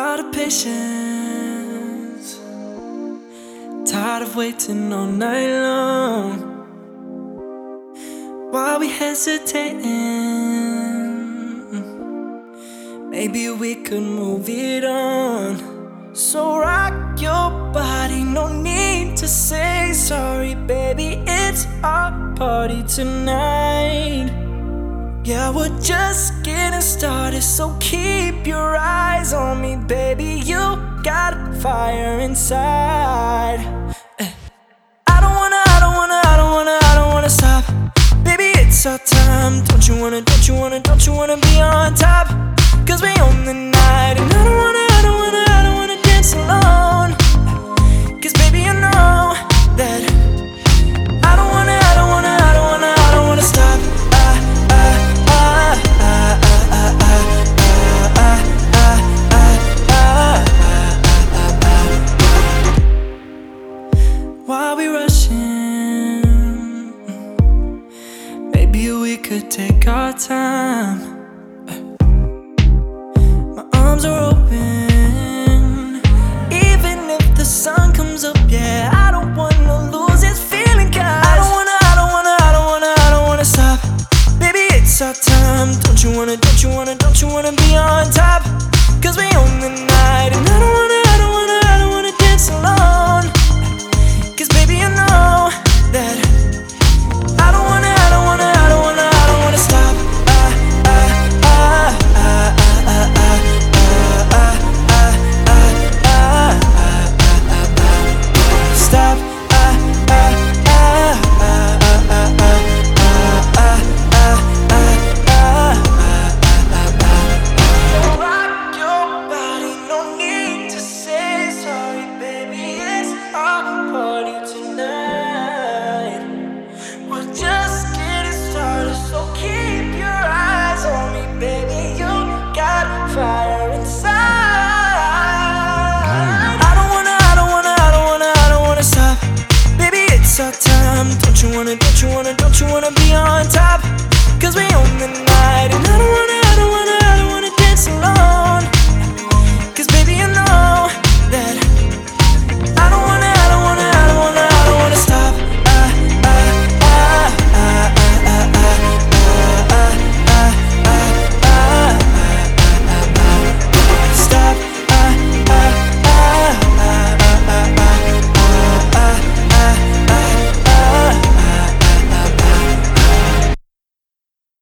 Out of patience, tired of waiting all night long. Why we hesitating? Maybe we could move it on. So rock your body, no need to say sorry, baby. It's our party tonight. Yeah, we're just getting started, so keep your eyes on me, baby. You got fire inside. I don't wanna stop. Baby, it's our time. Don't you wanna be on top? Cause we own the night. And I don't wanna dance alone. Cause baby, you know that I don't wanna stop. Why are we rushing? Maybe we could take our time. My arms are open, even if the sun comes up. Yeah, I don't wanna lose this feeling, 'cause I don't wanna stop. Baby, it's our time. Don't you wanna be on top?